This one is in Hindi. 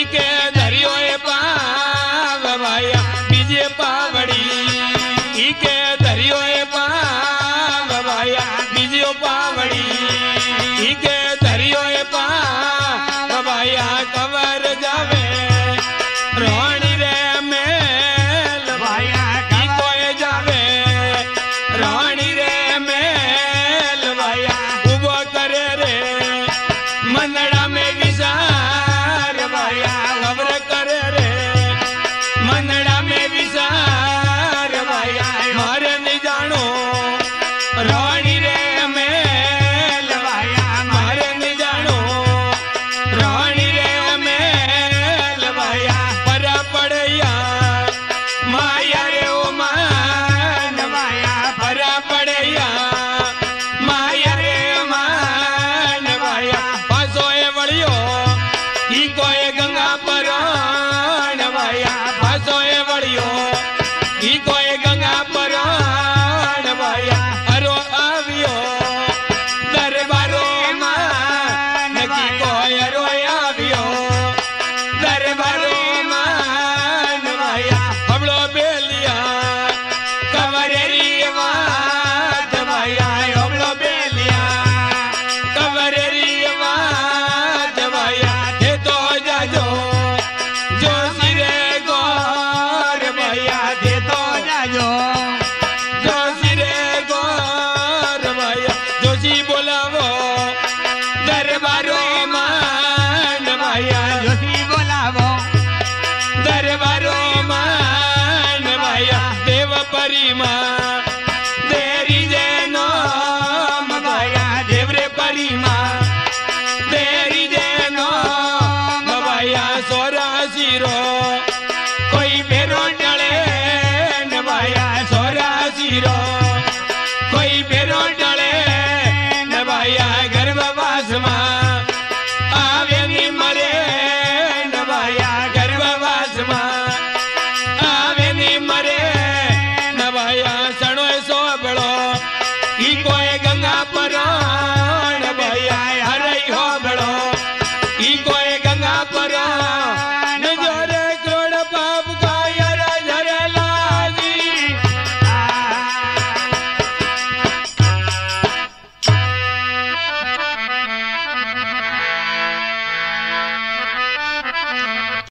के धरियो पाव भाया बीजे पावड़ी के धरियो पाव भाया बीजे पावड़ी के धरियो पाव भाया कवर जावे रोणी रे मेल भाया की कोई जावे रोणी रे मेल भाया उबो करे रे मनड़ा में विचार भाया खबर करे रे मनड़ा में विचार भाया मारे नहीं जानो रोणी रे मेल भाया मारे नहीं जानो रोणी रे मेल भाया परा पड़या माया रे ओ मान भाया परा पड़या माया रे मान भाया पासोए वड़ियो की कोई गंगा पराण भाया पासोए वड़ियो की कोई गंगा पराण भाया अरो आवियो दरबारो मान की कोई अरो आवियो दरबारो मान भाया हबड़ो बेलिया कवरेरी वाद भाया हबड़ो बेलिया कवरेरी वाद भाया थे तो जाजो जो सिरे गौर भाया थे तो जाजो जो सिरे गौर भाया जोशी बोलावो दरबारो मान भाया जोशी बोलावो दरबारो मान भाया देव परिमा देरी जेनो भाया देवरे परिमा देरी जेनो भाया सोरा सिरो